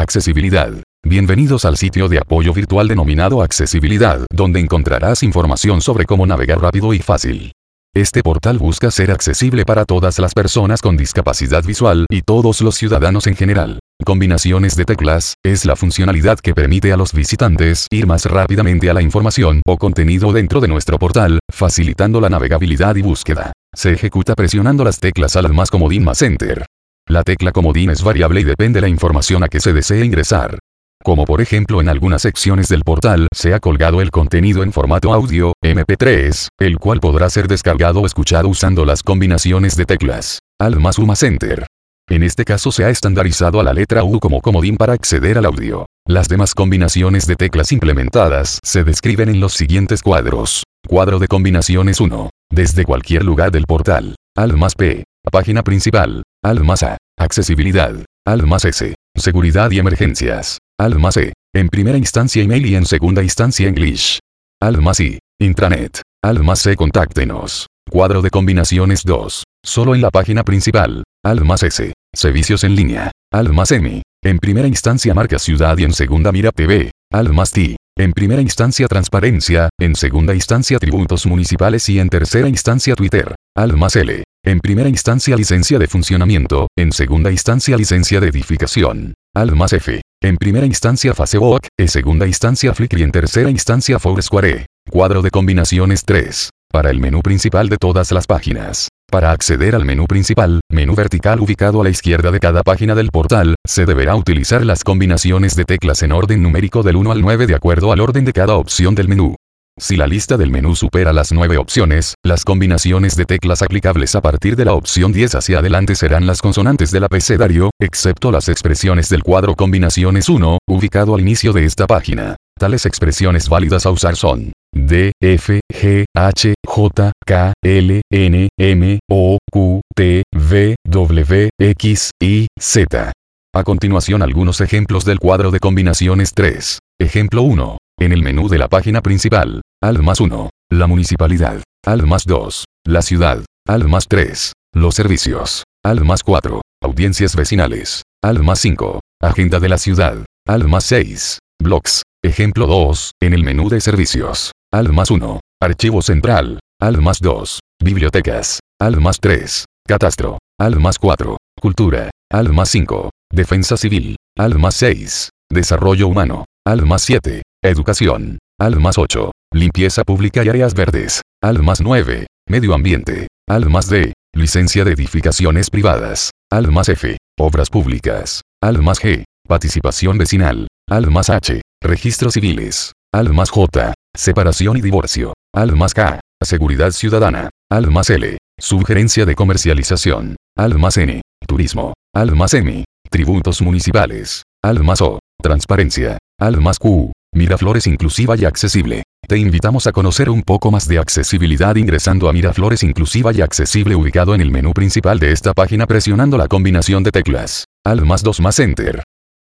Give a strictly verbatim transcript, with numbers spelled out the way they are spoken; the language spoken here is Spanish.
Accesibilidad. Bienvenidos al sitio de apoyo virtual denominado Accesibilidad, donde encontrarás información sobre cómo navegar rápido y fácil. Este portal busca ser accesible para todas las personas con discapacidad visual y todos los ciudadanos en general. Combinaciones de teclas es la funcionalidad que permite a los visitantes ir más rápidamente a la información o contenido dentro de nuestro portal, facilitando la navegabilidad y búsqueda. Se ejecuta presionando las teclas Alt más comodín más Enter. La tecla comodín es variable y depende de la información a que se desee ingresar. Como por ejemplo en algunas secciones del portal se ha colgado el contenido en formato audio, eme pe tres, el cual podrá ser descargado o escuchado usando las combinaciones de teclas Alt más U más Enter. En este caso se ha estandarizado a la letra U como comodín para acceder al audio. Las demás combinaciones de teclas implementadas se describen en los siguientes cuadros. Cuadro de combinaciones uno. Desde cualquier lugar del portal. Alt más P. Página principal. Alt más A. Accesibilidad. Alt más S. Seguridad y emergencias. Alt más E. En primera instancia email y en segunda instancia English. Alt más I. Intranet. Alt más C. Contáctenos. Cuadro de combinaciones dos. Solo en la página principal. Alt más S. Servicios en línea. Alt más M. En primera instancia marca ciudad y en segunda mira T V. Alt más T. En primera instancia transparencia, en segunda instancia tributos municipales y en tercera instancia Twitter. Alt más L. En primera instancia licencia de funcionamiento, en segunda instancia licencia de edificación. Alt más F. En primera instancia Facebook, en segunda instancia Flickr y en tercera instancia Foursquare. Cuadro de combinaciones tres. Para el menú principal de todas las páginas. Para acceder al menú principal, menú vertical ubicado a la izquierda de cada página del portal, se deberá utilizar las combinaciones de teclas en orden numérico del uno al nueve de acuerdo al orden de cada opción del menú. Si la lista del menú supera las nueve opciones, las combinaciones de teclas aplicables a partir de la opción diez hacia adelante serán las consonantes del abecedario, excepto las expresiones del cuadro combinaciones uno, ubicado al inicio de esta página. Tales expresiones válidas a usar son D, F, G, H, J, K, L, N, M, O, Q, T, V, W, X, Y, Z. A continuación algunos ejemplos del cuadro de combinaciones tres. Ejemplo uno. En el menú de la página principal. Alt más uno. La municipalidad. Alt más dos. La ciudad. Alt más tres. Los servicios. Alt más cuatro. Audiencias vecinales. Alt más cinco. Agenda de la ciudad. Alt más seis. Blogs. Ejemplo dos. En el menú de servicios. Alt más uno. Archivo central. Alt más dos. Bibliotecas. Alt más tres. Catastro. Alt más cuatro. Cultura. Alt más cinco. Defensa civil. Alt más seis. Desarrollo humano. Alt más siete. Educación. Alt más ocho. Limpieza pública y áreas verdes. Alt más nueve. Medio ambiente. Alt más D. Licencia de edificaciones privadas. Alt más F. Obras públicas. Alt más G. Participación vecinal. Alt más H. Registros civiles. Alt más J. Separación y divorcio. Alt más K. Seguridad ciudadana. Alt más L. Sugerencia de comercialización. Alt más N. Turismo. Alt más M. Tributos municipales. Alt más O. Transparencia. Alt más Q. Miraflores inclusiva y accesible. Te invitamos a conocer un poco más de accesibilidad ingresando a Miraflores inclusiva y accesible ubicado en el menú principal de esta página presionando la combinación de teclas Alt más dos más Enter.